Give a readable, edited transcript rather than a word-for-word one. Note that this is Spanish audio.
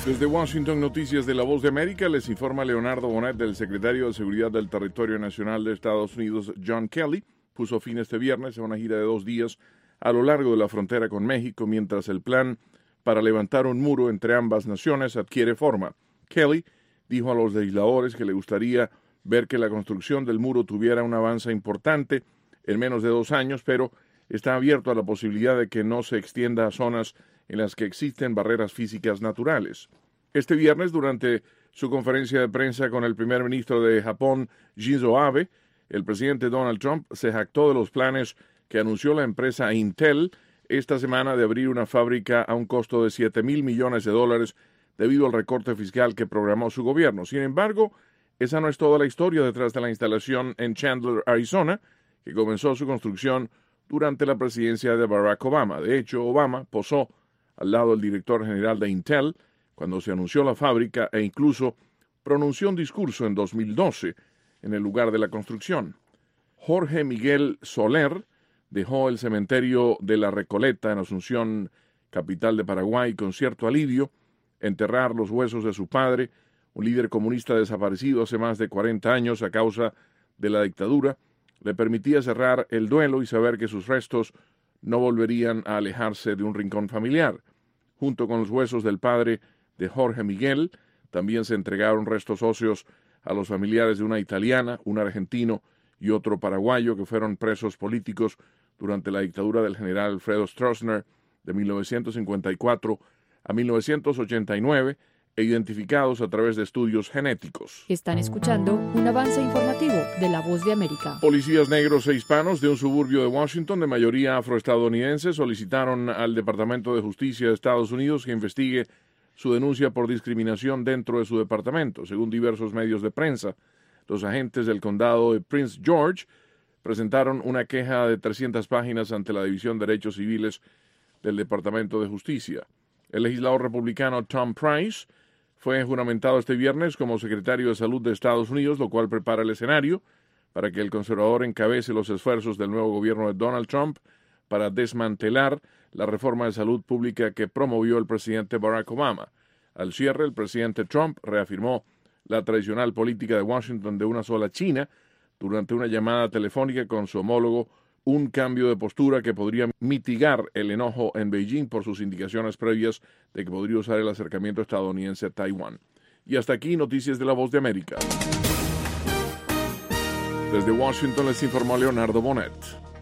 Desde Washington, noticias de La Voz de América, les informa Leonardo Bonet. Del secretario de Seguridad del Territorio Nacional de Estados Unidos, John Kelly, puso fin este viernes a una gira de 2 días a lo largo de la frontera con México, mientras el plan para levantar un muro entre ambas naciones adquiere forma. Kelly dijo a los legisladores que le gustaría ver que la construcción del muro tuviera un avance importante en menos de 2 años, pero está abierto a la posibilidad de que no se extienda a zonas en las que existen barreras físicas naturales. Este viernes, durante su conferencia de prensa con el primer ministro de Japón, Shinzo Abe, el presidente Donald Trump se jactó de los planes que anunció la empresa Intel esta semana de abrir una fábrica a un costo de $7,000 millones debido al recorte fiscal que programó su gobierno. Sin embargo, esa no es toda la historia detrás de la instalación en Chandler, Arizona, que comenzó su construcción durante la presidencia de Barack Obama. De hecho, Obama posó al lado del director general de Intel cuando se anunció la fábrica e incluso pronunció un discurso en 2012 en el lugar de la construcción. Jorge Miguel Soler dejó el cementerio de La Recoleta en Asunción, capital de Paraguay, con cierto alivio, enterrar los huesos de su padre, un líder comunista desaparecido hace más de 40 años a causa de la dictadura, le permitía cerrar el duelo y saber que sus restos no volverían a alejarse de un rincón familiar. Junto con los huesos del padre de Jorge Miguel, también se entregaron restos óseos a los familiares de una italiana, un argentino y otro paraguayo que fueron presos políticos durante la dictadura del general Alfredo Stroessner de 1954 a 1989 e identificados a través de estudios genéticos. Están escuchando un avance informativo de La Voz de América. Policías negros e hispanos de un suburbio de Washington de mayoría afroestadounidense solicitaron al Departamento de Justicia de Estados Unidos que investigue su denuncia por discriminación dentro de su departamento. Según diversos medios de prensa, los agentes del condado de Prince George presentaron una queja de 300 páginas ante la División de Derechos Civiles del Departamento de Justicia. El legislador republicano Tom Price fue juramentado este viernes como secretario de Salud de Estados Unidos, lo cual prepara el escenario para que el conservador encabece los esfuerzos del nuevo gobierno de Donald Trump para desmantelar la reforma de salud pública que promovió el presidente Barack Obama. Al cierre, el presidente Trump reafirmó la tradicional política de Washington de una sola China durante una llamada telefónica con su homólogo, un cambio de postura que podría mitigar el enojo en Beijing por sus indicaciones previas de que podría usar el acercamiento estadounidense a Taiwán. Y hasta aquí, noticias de La Voz de América. Desde Washington les informó Leonardo Bonet.